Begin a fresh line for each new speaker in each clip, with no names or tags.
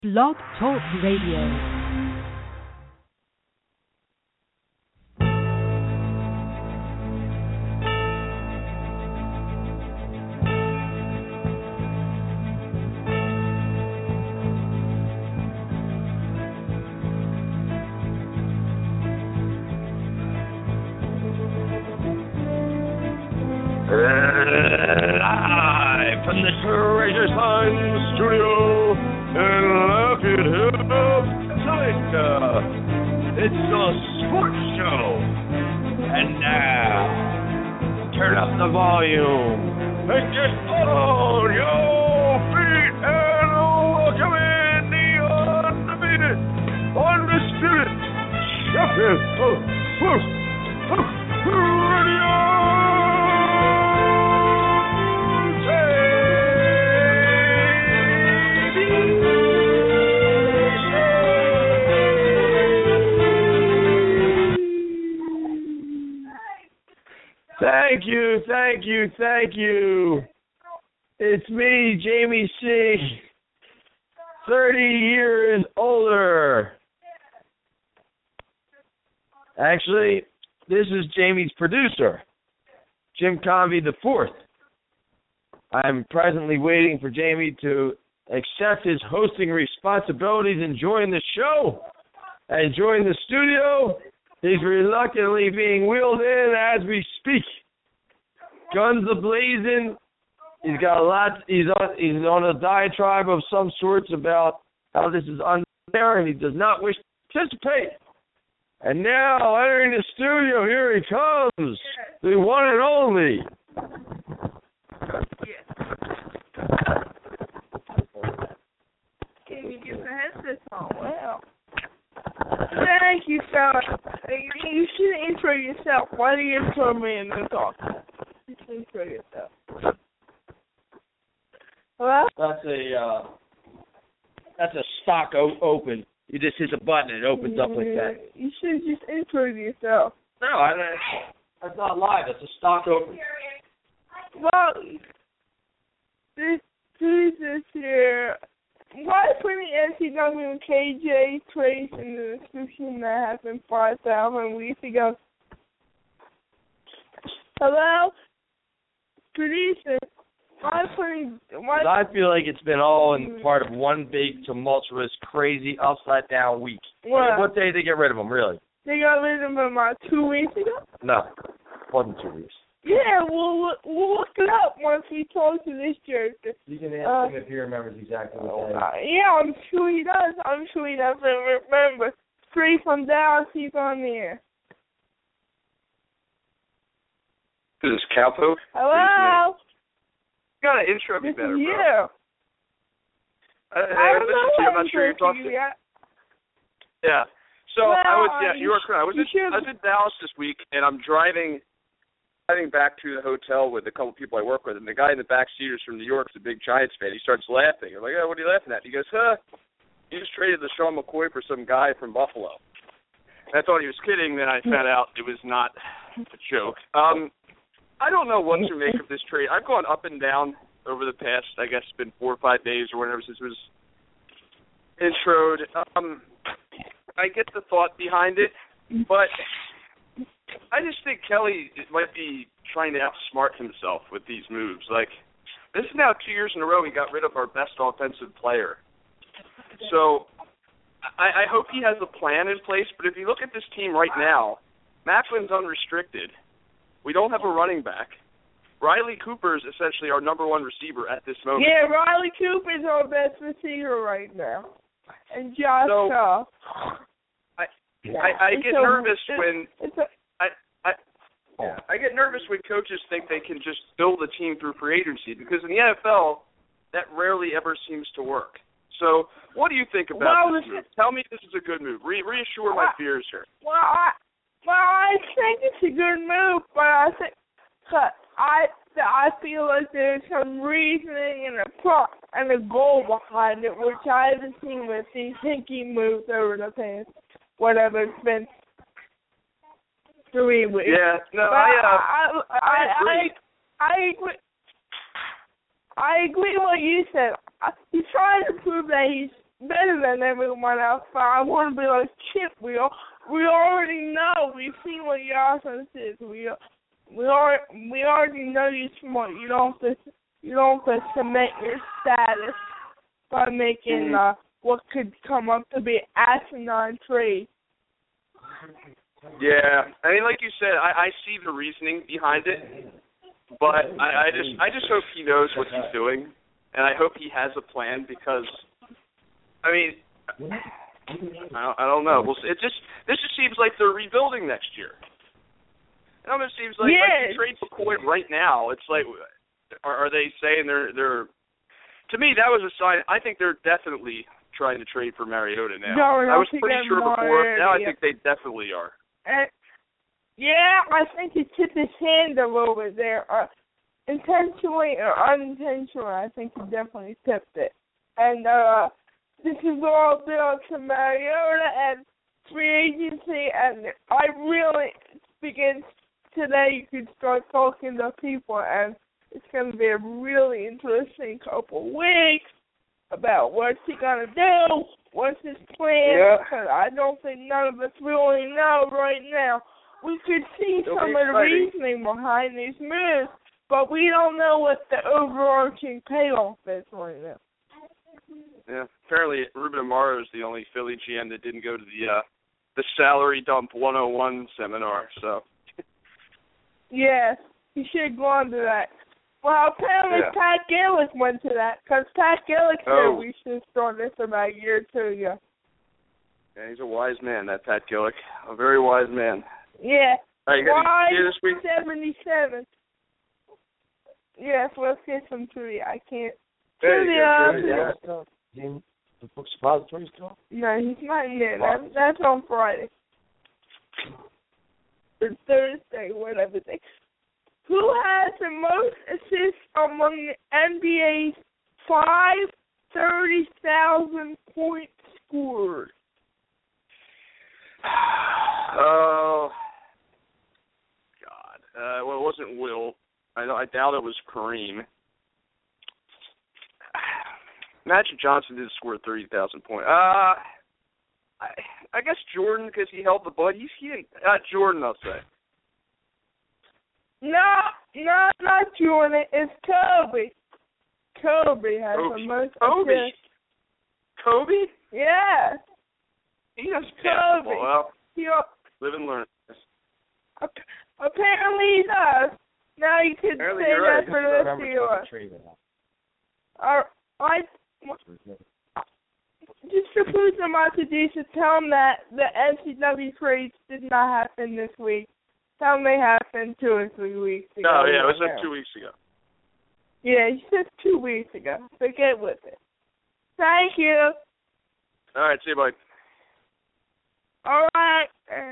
Blog Talk Radio.
Live from the Treasure Sun Studio in Lafayette Hill, Pennsylvania. It's the Sports Show. And now, turn up the volume and get on your feet and welcome in the undefeated, undisputed champion of Sports Radio. Thank you. It's me, Jamie C., 30 years older. Actually, this is Jamie's producer, Jim Convey IV. I'm presently waiting for Jamie to accept his hosting responsibilities and join the show and join the studio. He's reluctantly being wheeled in as we speak. Guns a-blazing. He's got a lot. He's on a diatribe of some sorts about how this is unfair, and he does not wish to participate. And now, entering the studio, here he comes, the one and only.
Can you get the headset on? Wow. Thank you, sir. You should intro yourself. Why do you intro me and then talk? You should intro yourself. Hello?
That's a stock open. You just hit the button and it opens up like that.
You should just intro yourself.
No, that's not live. That's a stock open.
Well, this year. Why put the NCAA and KJ Trace in the description that happened 5,000 weeks ago? Hello? Producer,
I feel like it's been all in part of one big, tumultuous, crazy, upside-down week. What day did they get rid of them, really?
They got rid of them about 2 weeks ago?
No, wasn't 2 weeks.
Yeah, we'll look it up once we talk to this jerk.
You can ask him if he remembers exactly what day.
Yeah, I'm sure he does. I'm sure he doesn't remember. Straight from Dallas, he's on the air.
This is Cowpoke.
Hello?
You gotta intro me better, bro.
Yeah.
I'm not sure you're talking. Yeah. So you are correct. I was in Dallas this week, and I'm driving back to the hotel with a couple people I work with, and the guy in the back seat is from New York, is a big Giants fan. He starts laughing. I'm like, what are you laughing at? He goes, you just traded the Sean McCoy for some guy from Buffalo. And I thought he was kidding, then I found out it was not a joke. I don't know what to make of this trade. I've gone up and down over the past, I guess it's been 4 or 5 days or whatever since it was introed. I get the thought behind it, but I just think Kelly might be trying to outsmart himself with these moves. Like, this is now 2 years in a row he got rid of our best offensive player. So I hope he has a plan in place, but if you look at this team right now, Macklin's unrestricted. We don't have a running back. Riley Cooper is essentially our number one receiver at this moment.
Yeah, Riley Cooper's our best receiver right now. And Josh Shaw.
I get nervous when I get nervous when coaches think they can just build a team through free agency, because in the NFL that rarely ever seems to work. So what do you think about this move? Tell me this is a good move. Reassure my fears here.
I think it's a good move, but I feel like there's some reasoning and a goal behind it, which I haven't seen with these hinky moves over the past, whatever it's been, 3 weeks.
Yeah, no,
I agree with what you said. He's trying to prove that better than everyone else, but I want to be like Chip. We already know. We've seen what your offense is. We already know you're smart. You don't have to cement your status by making what could come up to be asinine trade.
Yeah, I mean, like you said, I see the reasoning behind it, but I just hope he knows what he's doing, and I hope he has a plan because, I mean, I don't know. This just seems like they're rebuilding next year. It almost seems like, like you trade McCoy right now. It's like, are they saying they're? To me, that was a sign. I think they're definitely trying to trade for Mariota now. I was pretty sure before. Now I think they definitely are.
Yeah, I think he tipped his hand a little bit there. Intentionally or unintentionally, I think he definitely tipped it. And this is all built to Mariota and free agency, and I really begin today. You can start talking to people, and it's going to be a really interesting couple weeks about what's he going to do, what's his plan, because I don't think none of us really know right now. We could see some of the reasoning behind these moves, but we don't know what the overarching payoff is right now.
Yeah, apparently Ruben Amaro is the only Philly GM that didn't go to the salary dump 101 seminar. So.
Yes, he should have gone to that. Well, apparently Pat Gillick went to that, because Pat Gillick said we should start this about a year or two ago.
Yeah, he's a wise man, that Pat Gillick. A very wise man.
Yeah.
Wise this week?
77. Yes, let's get some trivia. I can't.
Trivia. The book suppository still?
No, he's not in there. That's on Friday. Or Thursday, whatever day. Who has the most assists among the NBA's 30,000 point scorers?
Oh, God. Well, it wasn't Will. I doubt it was Kareem. Magic Johnson did score 30,000 points. I guess Jordan, because he held the ball. Jordan, I'll say.
No, not Jordan. It's Kobe. Kobe has the most assists.
Kobe?
Yeah.
He does basketball. Well, live and learn.
Apparently he does. Now you can
apparently
say that
right.
for the rest of your life. Just to prove them out to Jason, tell them that the NCAA trades did not happen this week. Tell them they happened 2 or 3 weeks ago.
No, yeah, it was like 2 weeks ago.
Yeah, he said 2 weeks ago. So get with it. Thank you.
All right, see you, bye.
All right.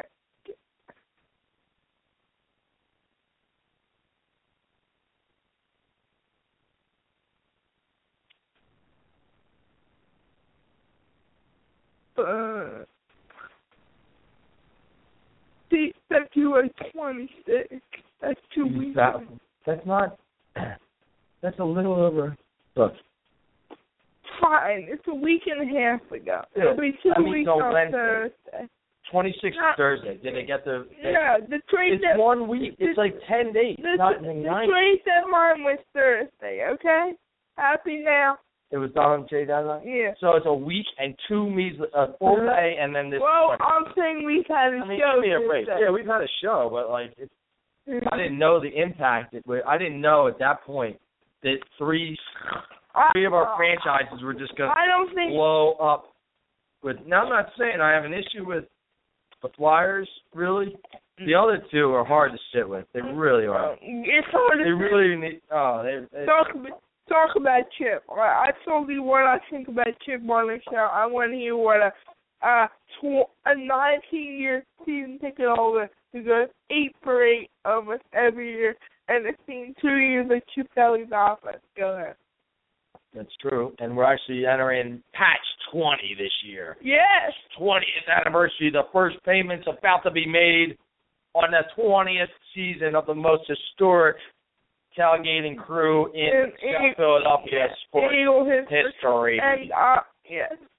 February 26th. That's 2 weeks ago.
That's not. That's a little over. Look.
Fine. It's a week and a half ago. It'll be 2 weeks on
Wednesday.
Thursday.
26th Thursday. Did they get the?
Yeah, the trade.
It's 1 week. It's like 10 days.
The
trade
deadline was Thursday. Okay. Happy now.
It was done on trade deadline?
Yeah.
So it's a week and 2 meetings, a full day, and then this.
Well, I'm saying we've had a show.
Give me a break. Yeah, we've had a show, but like, I didn't know the impact. I didn't know at that point that three of our franchises were just going to blow up. Now, I'm not saying I have an issue with the Flyers, really. The other two are hard to sit with. They really are.
It's hard to
They really need.
Talk about Chip. I told you what I think about Chip on the show. I want to hear what a 19-year season ticket holder who goes 8 for 8 almost every year, and it's been 2 years of Chip Kelly's offense. Go ahead.
That's true, and we're actually entering patch 20 this year.
Yes.
20th anniversary. The first payment's about to be made on the 20th season of the most historic tailgating crew in Philadelphia sports history.
And, yes.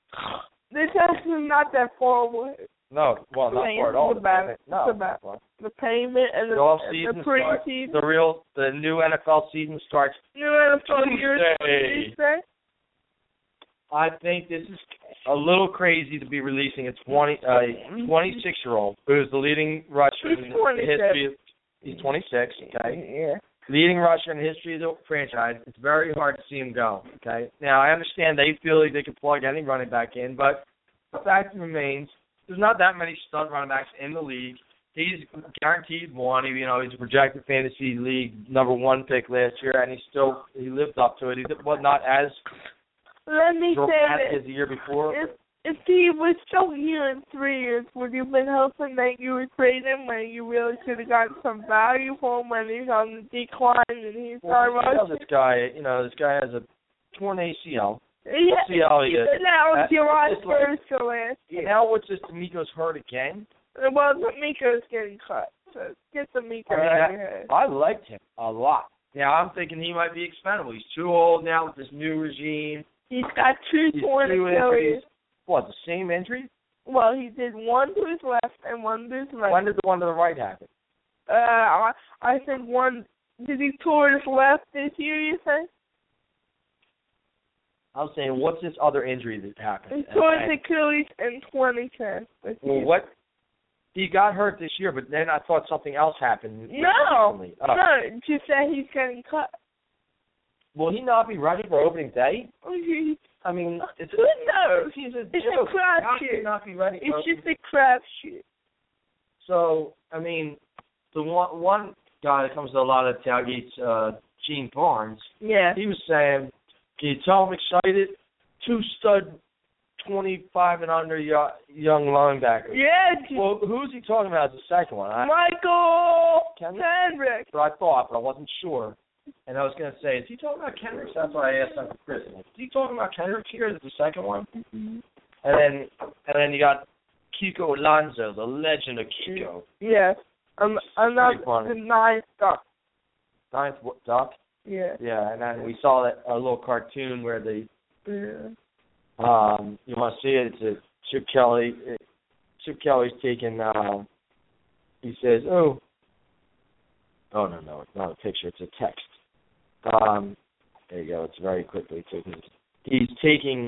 This actually not that far away.
No, well, not far at all.
No, the payment and the preseason.
The new NFL season starts
New NFL
Tuesday. I think this is a little crazy to be releasing a 26-year-old who's the leading rusher in the history of. He's 26. Okay.
Yeah.
Leading rusher in the history of the franchise. It's very hard to see him go. Okay. Now I understand they feel like they can plug any running back in, but the fact remains. There's not that many stud running backs in the league. He's guaranteed one. He's a projected fantasy league #1 pick last year, and he lived up to it. He was not as dramatic as the year before.
If he was still here in 3 years, would you have been hoping that you would trade him when you really should have gotten some value for him when he's on the decline and he's
this guy has a torn ACL.
Yeah,
see how he is.
Now July 1st or last year.
Now what's this? D'Amico's hurt again?
Well, D'Amico's getting cut. So get D'Amico out of here.
I liked him a lot. Now I'm thinking he might be expendable. He's too old now with this new regime.
He's got two torn Achilles.
What, the same injury?
Well, he did one to his left and one to his right.
When did the one to the right happen?
I think one. Did he tore his left this year, you say?
I was saying, what's this other injury that happened?
He tore his Achilles in 2010.
Well, what? He got hurt this year, but then I thought something else happened.
No, just that he's getting cut.
Will he not be ready for opening day? I mean, it's
who knows?
It's a
crapshoot.
Not be ready.
It's just a crapshoot.
So, I mean, the one guy that comes to a lot of tailgates, Gene Barnes.
Yeah.
He was saying, "Can you tell I'm excited? 2 stud, 25 and under young linebackers."
Yeah.
Well, who's he talking about as the second one?
Michael Kendrick.
But I thought, but I wasn't sure. And I was going to say, is he talking about Kendricks? That's why I asked Uncle Chris. Is he talking about Kendricks here? Is it the second one?
Mm-hmm.
And then you got Kiko Alonso, the legend of Kiko.
Yes. The ninth duck.
Ninth duck?
Yeah.
Yeah, and then we saw a little cartoon where they.
Yeah.
You want to see it? It's a Chip Kelly. Chip Kelly's taking. He says, "Oh no, it's not a picture. It's a text." There you go. It's very quickly taken. He's taking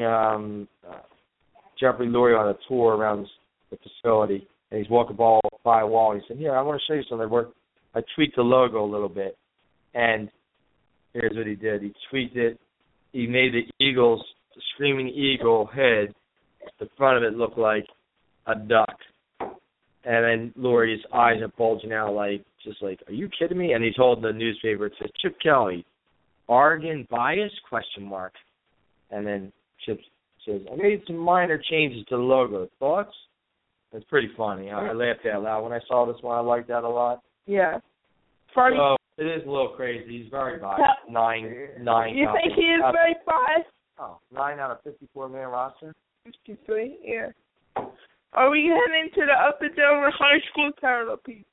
Jeffrey Lurie on a tour around the facility, and he's walking by a wall. And he said, "Here, I want to show you something. I tweaked the logo a little bit." And here's what he did. He tweaked it. He made the screaming eagle head. The front of it looked like a duck. And then Lurie's eyes are bulging out are you kidding me? And he's holding the newspaper. It says, Chip Kelly, Oregon bias, ? And then Chip says, I made some minor changes to the logo. Thoughts? It's pretty funny. I laughed out loud when I saw this one. I liked that a lot.
Yeah. Funny.
So it is a little crazy. He's very biased. Nine.
You think he is very biased?
Oh, 9 out of 54-man roster?
53, yeah. Are we heading to the Upper Delaware High School title, Pete?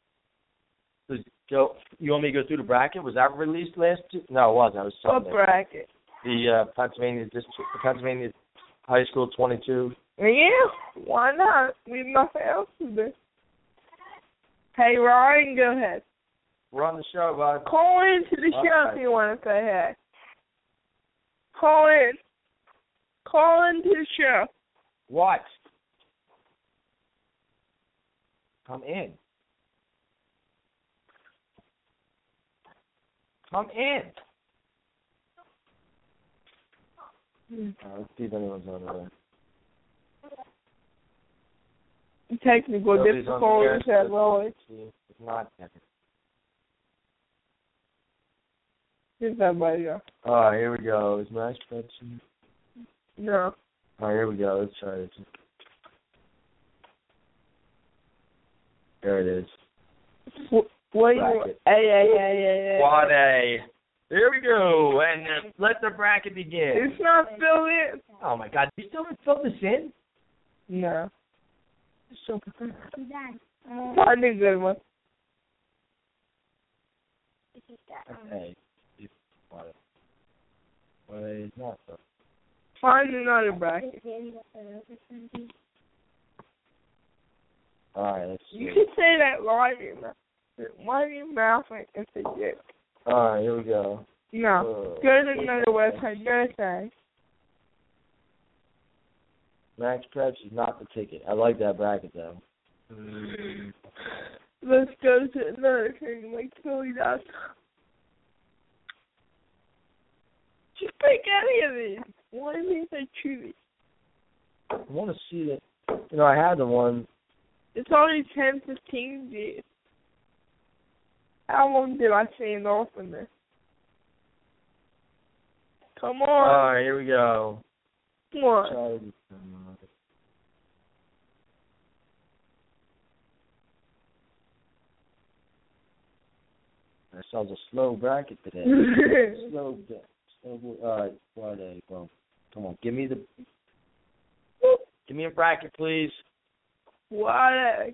You want me to go through the bracket? Was that released last? No, it wasn't. It was Sunday.
What bracket?
The Pennsylvania High School 22.
Yeah, why not? We have nothing else to do. Hey, Ryan, go ahead.
We're on the show, bud.
Call into the show if you want to say hey. Call in. Call into the show.
What? Come in. Come in. Let's see if anyone's on there.
Technical difficulties at Lloyd.
It's not technical.
Here's somebody go.
Oh, here we go. Is my expression?
No.
Oh, here we go. Let's try this. There it is.
What you? A.
Quad A. Here we go. And let the bracket begin.
It's not filled in.
Oh, my God. You still haven't filled this in?
No.
It's so good.
Find a good one.
Okay. What is not so.
Find another bracket.
Alright, let's see.
You can say that live in your mouth. Live in your mouth like it's a dick.
Alright, here we go.
No. Go to another website. Go to say.
Max Preps is not the ticket. I like that bracket, though.
Let's go to another thing like Philly.com. Just pick any of these. Why do you say choose?
I want to see it. You know, I had the one.
It's only 10-15 days. How long did I stand off in this? Come on.
Alright, here we go.
Come on.
That sounds a slow bracket today. Slow. Alright, Friday. Well, come on, give me a bracket, please.
Friday.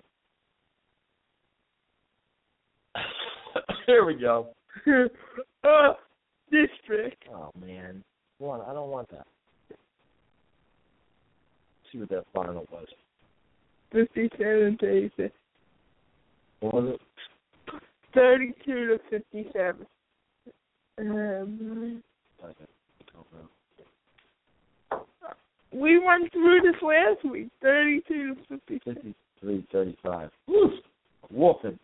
Here we go.
District.
Oh man, I don't want that. Let's see what that final was.
57-36.
What was it?
32-57. We went through this last week. 32-57.
53-35. Woof! Wolfing.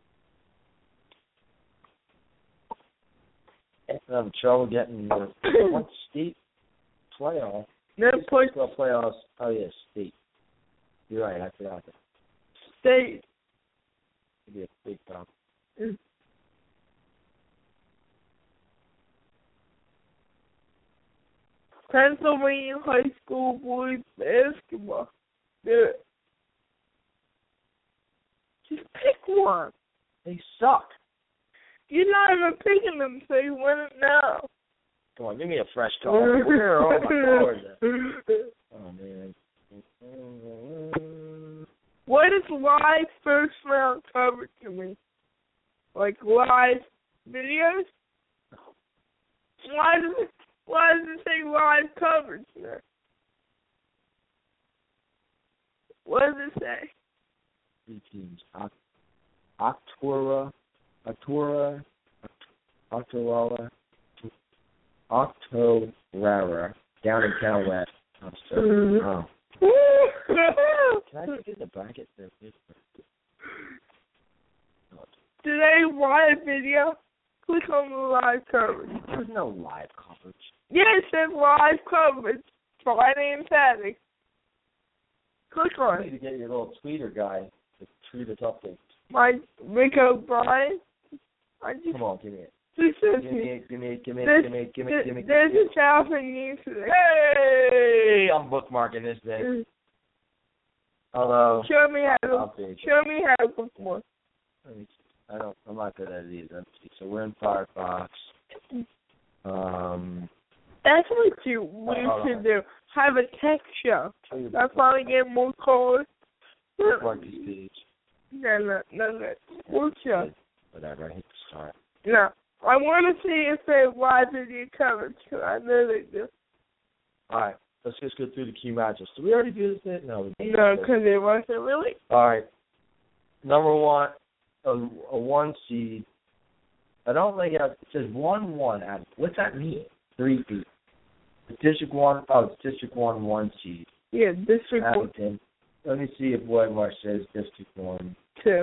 I'm having trouble getting one state playoff.
No place.
Playoffs. Oh yeah, state. You're right. I forgot that.
State.
It'd be a big problem.
Pennsylvania high school boys basketball. Do it. Just pick one.
They suck.
You're not even picking them, so you wouldn't know.
Come on, give me a fresh call. Where are all my cards at? Oh, man.
What is live first round coverage to me? Like live videos? Why does it say live coverage there? What does it say?
3 teams. Octorara, down in Town West. Oh. Can I get the bracket there?
Do they live video? Click on the live coverage.
There's no live coverage.
Yeah, it says live coverage. Friday and Saturday. Click on it.
You need to get your little tweeter guy to tweet us updates.
My Rick O'Brien.
Come on, give me it. Give me it.
There's a child in you today.
Hey, I'm bookmarking this thing. Hello.
Show me how to bookmark.
I'm not good at it either. So we're in Firefox.
That's what we should do. Have a text show. That's why we get more calls.
Bookmark this page.
No. We'll show.
Whatever, I hit the start.
No. I want to see if they have live video coverage, because I know they do.
All right. Let's just go through the key matches. Did we already do this bit? No.
No, because it wasn't really.
All right. Number one, a 1 seed. I don't think it says 1-1. What's that mean? 3 feet. District 1. Oh, it's District 1 seed.
Yeah, District 1.
Let me see if Whitemarsh says District 1.
2.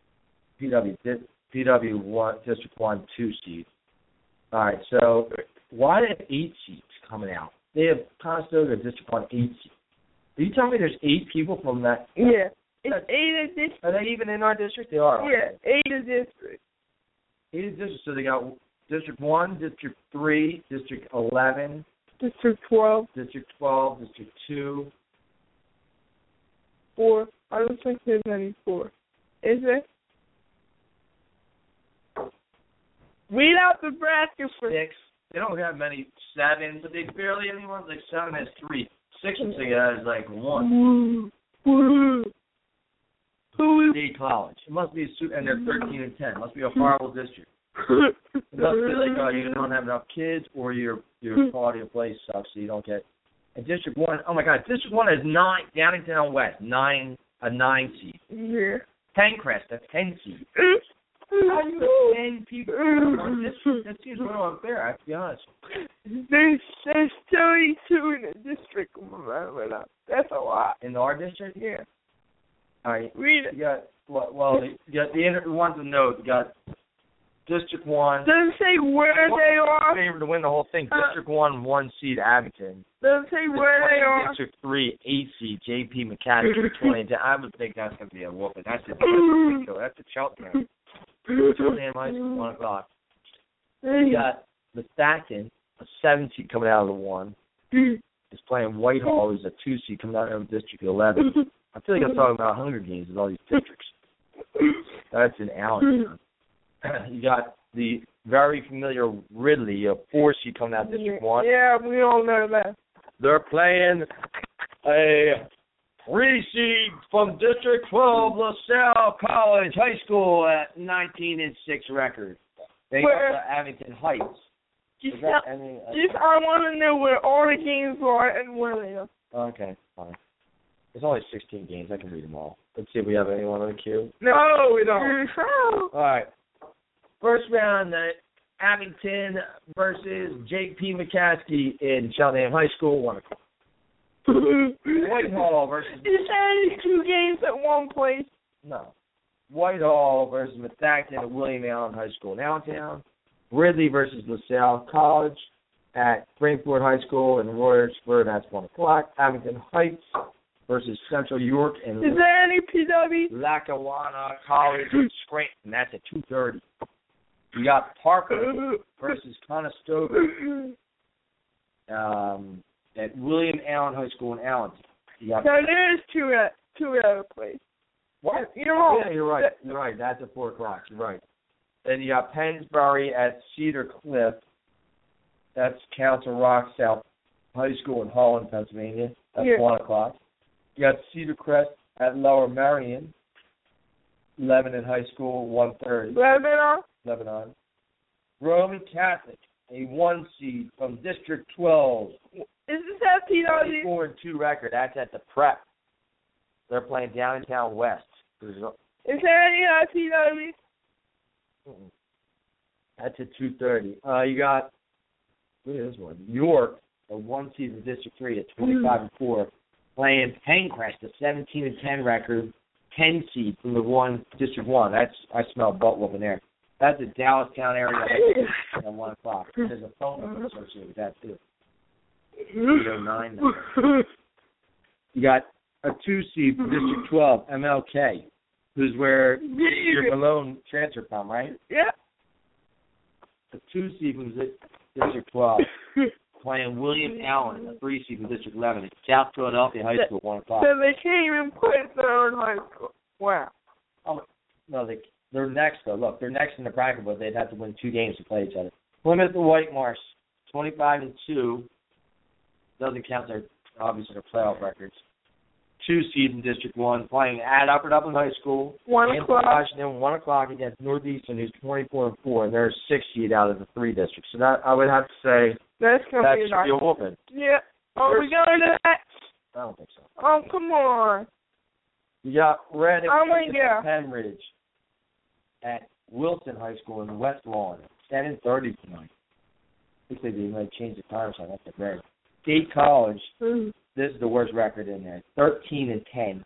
PW 1, District 1, 2 seed. All right, so why do they have 8 seeds coming out? They have Conestoga District 1, 8 seeds. Are you telling me there's 8 people from that?
Yeah. It's 8 a district.
Are they even in our district? They are.
Yeah, 8 a district.
8 a district. So they got District 1, District 3, District 11.
District 12.
District 12, District 2.
4. I don't think there's any 4. Is there? Read out the bracket for
6. They don't have many 7, but they barely anyone. Like 7 has 3. 6 and 6 has like 1. State college. It must be and they're 13 and 10. It must be a horrible district. It must be like you don't have enough kids, or your quality of play sucks, so you don't get And District 1, oh my God, District 1 is 9, Downingtown West, a 9 seed.
Yeah.
Pencrest, a 10 seed. How do you have 10 people? That seems a little unfair, I have to be honest.
There's 32 in the district. That's a lot.
In our district?
Yeah.
All right.
Read it.
You got, you got the ones to note. You got District 1.
Doesn't say where they are.
Favored to win the whole thing. District 1, 1 seed Abington.
Doesn't say where they are.
District 3, 8 seed J.P. McCaskey, 20. I would think that's going to be a whooping. That's a Cheltenham. Cheltenham High School, 1 o'clock. You got the Stockton, a 7 seed coming out of the 1. Is playing Whitehall, who's a 2 seed coming out of District 11. I feel like I'm talking about Hunger Games with all these districts. That's in Allentown. You got the very familiar Ridley, a 4 seed coming out of District 1.
Yeah, we all know that.
They're playing a 3 seed from District 12, LaSalle College High School at 19-6 record. They got to Abington Heights.
I want to know where all the games are and where they are.
Okay, fine. There's only 16 games. I can read them all. Let's see if we have anyone on the queue.
No, we don't.
All right. First round, Abington versus J.P. McCaskey in Cheltenham High School, 1 o'clock. Whitehall versus...
Is there 2 games at one place?
No. Whitehall versus Methacton at William Allen High School in Allentown. Ridley versus LaSalle College at Springford High School in Royersford. That's 1 o'clock. Abington Heights versus Central York and
is there any PW?
Lackawanna College in Scranton. That's at 2:30. You got Parker versus Conestoga at William Allen High School in Allentown.
So there's two other places.
What?
You're wrong.
Yeah, you're right. You're right. That's at 4 o'clock. You're right. Then you got Pennsbury at Cedar Cliff. That's Council Rock South High School in Holland, Pennsylvania. That's 1 o'clock. You got Cedar Crest at Lower Merion. Lebanon High School, 1:30. Lebanon. Roman Catholic, a 1 seed from District 12.
Is this at PW?
4-2 record. That's at the Prep. They're playing Downingtown West.
Is there any at PW?
That's at 2:30. You got, look at this one. York, a 1 seed from District 3 at 25-4. Playing Pencrest, a 17-10 record, 10 seed from the District 1. I smell butt whooping there. That's the Dallastown area at 1 o'clock. There's a phone number associated with that too. 309. You got a 2 seed from District 12, MLK, who's where your Malone transfer from, right?
Yeah.
A 2 seed from District 12. Playing William Allen, a 3 seed from District 11 at South Philadelphia High School, 1 o'clock.
So they can't even play their own high school. Wow.
Oh, no, they're next, though. Look, they're next in the bracket, but they'd have to win 2 games to play each other. Plymouth and White Marsh, 25-2. Doesn't count their playoff records. 2 seed in District 1, playing at Upper Dublin High School.
1 o'clock.
Washington, 1 o'clock against Northeastern, who's 24-4, and they're 6 seed out of the 3 districts. So that I would have to say
that's
should be a whooping.
Yeah. Oh, we going to that?
I don't think so.
Oh, come on.
You got Reddick
and
Penridge at Wilson High School in West Lawn, 7:30 tonight. I think they might change the time, so that's great. State College, this is the worst record in there, 13-10.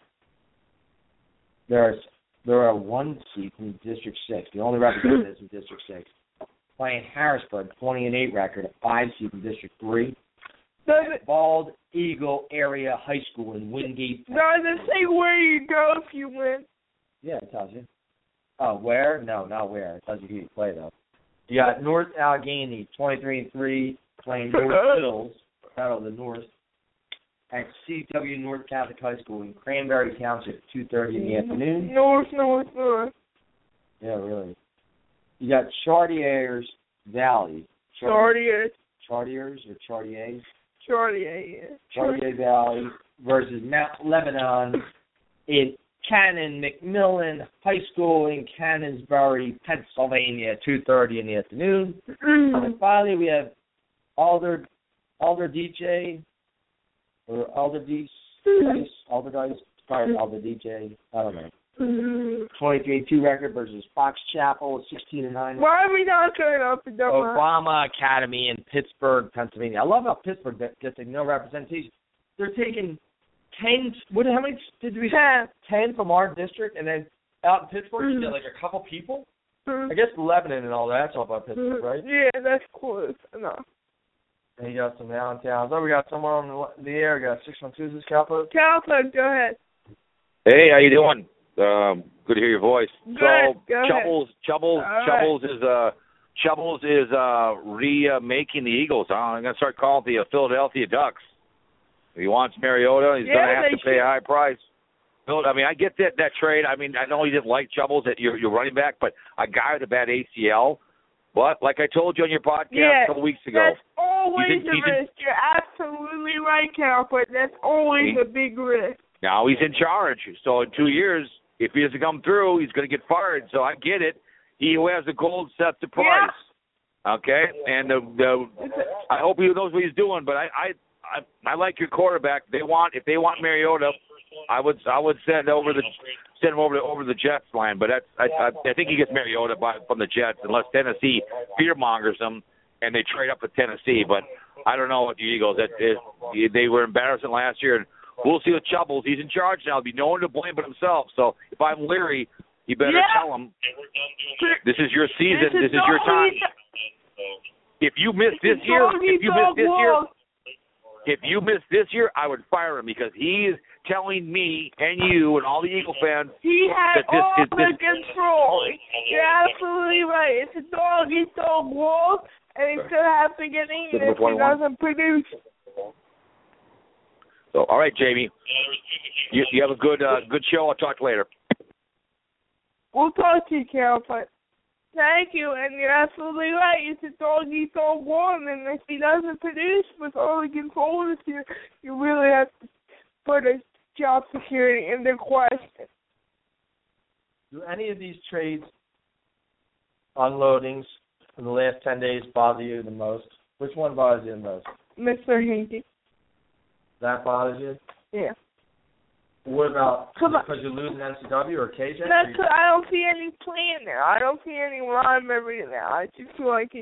There are 1 seed from District 6. The only record is in District 6. Playing Harrisburg, 20-8 record, a 5 seed from District 3. Bald Eagle Area High School in Wingate.
Does it say where you go if you win?
Yeah, it tells you. Oh, where? No, not where. It tells you who you play, though. You got North Allegheny, 23-3, playing North Hills, out of the North, at CW North Catholic High School in Cranberry Township, 2:30 in the afternoon.
North.
Yeah, really. You got Chartiers Valley.
Chartiers
or Chartiers?
Chartier.
Chartier Valley versus Mount Lebanon in Cannon McMillan High School in Cannonsbury, Pennsylvania, 2:30 in the afternoon. And finally, we have Alder DJ or Alderdice, Alderdice, probably Alderdice, I don't know. 23-2 record versus Fox Chapel, 16-9.
Why are we not going up and down?
Obama Academy in Pittsburgh, Pennsylvania. I love how Pittsburgh gets no representation. They're taking 10. How many did we have? 10 from our district, and then out in Pittsburgh, you get like a couple people. I guess Lebanon and all that's all by Pittsburgh, right?
Yeah, that's close enough.
And you got some downtowns. Oh, we got someone on the air. We got 612. Is this Calpo?
Calpo, go ahead.
Hey, how you doing? Good to hear your voice.
Good.
So
Chubbles
is remaking the Eagles. I'm going to start calling the Philadelphia Ducks. If he wants Mariota, he's going to have to pay a high price. I mean, I get that trade. I mean, I know you didn't like Chubbles, that you're running back, but a guy with a bad ACL. But like I told you on your podcast a couple weeks ago,
that's always a risk. You're absolutely right, Cal, but that's always a big risk.
Now he's in charge, so in 2 years, if he doesn't come through, he's going to get fired. So I get it. He who has the gold sets the price. Yeah. Okay, and I hope he knows what he's doing. But I like your quarterback. If they want Mariota, I would send him over the Jets line. But I think he gets Mariota from the Jets unless Tennessee fear-mongers him and they trade up to Tennessee. But I don't know with the Eagles. They were embarrassing last year, and we'll see with Chubbles. He's in charge now. There'll be no one to blame but himself. So if I'm Leary, you better tell him, this is your season. This is your time. If you miss this year, I would fire him because he is telling me and you and all the Eagle fans
he had
that
all the control. You're absolutely right. It's a dog-eat-dog world, and he's going to have to get in if he doesn't produce.
So, all right, Jamie. You have a good show. I'll talk later.
We'll talk to you, Carol, but thank you, and you're absolutely right. It's a dog-eat-dog world, and if he doesn't produce with all the control this year, you really have to put his job security into question.
Do any of these trades, unloadings in the last 10 days bother you the most? Which one bothers you the most?
Mr. Hinkie.
That bothers you?
Yeah.
What about because you're losing NCW or KJ?
I don't see any plan there. I don't see any rhyme every now. I just feel like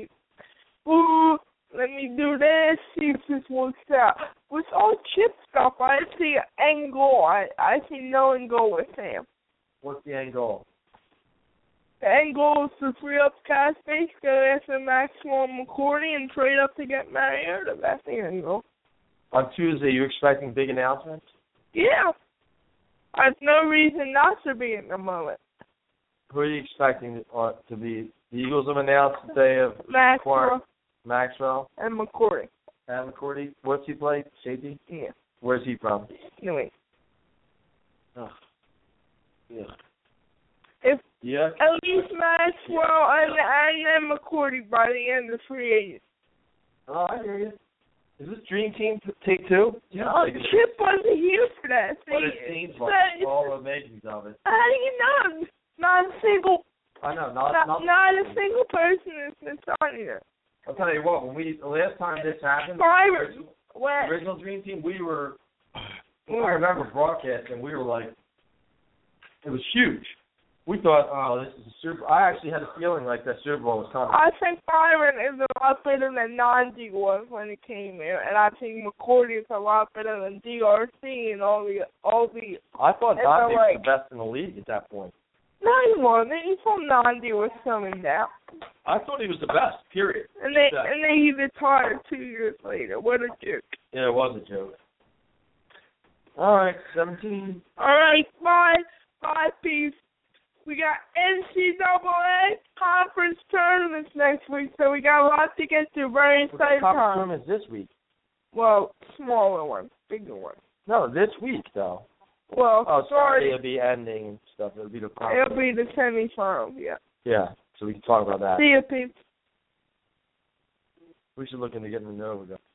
let me do this, see if this works out. With all Chip stuff, I see end goal. I see no end goal with Sam.
What's the end goal?
The end goal is to free up cash space, go after Maxwell McCourty, and trade up to get Mariota. That's the end goal.
On Tuesday, you expecting big announcements?
Yeah. There's no reason not to be at the moment.
Who are you expecting to be? The Eagles have announced that they have Maxwell
and McCourty.
And McCourty, what's he play? Safety?
Yeah.
Where's he from?
New England.
Oh. Yeah.
At least Maxwell and then McCourty by the end of free agency.
Oh, I hear you. Is this Dream Team take two?
Yeah. Oh, Chip wasn't here for that.
But it seems like all the makings of it.
How do you know? Not a single.
I know.
Not a single person has been signed here.
I'll tell you what. The last time this happened, the original Dream Team, I remember broadcasting. We were like, it was huge. We thought, this is a Super Bowl. I actually had a feeling like that Super Bowl was coming.
I think Byron is a lot better than Nandi was when he came here, and I think McCourty is a lot better than DRC and all the.
I thought Nandi was the best in the league at that point.
No, he wasn't. He thought Nandi was coming down.
I thought he was the best. Period.
And then he retired 2 years later. What a joke.
Yeah, it was a joke. All right, 17.
All right, five piece. We got NCAA conference tournaments next week, so we got a lot to get to. Very excited.
Conference tournaments this week.
Well, smaller ones, bigger ones.
No, this week though.
Well, sorry.
It'll be ending and stuff. It'll be the
semifinals. Yeah.
Yeah, so we can talk about that.
See you, peeps.
We should look into getting the Nova.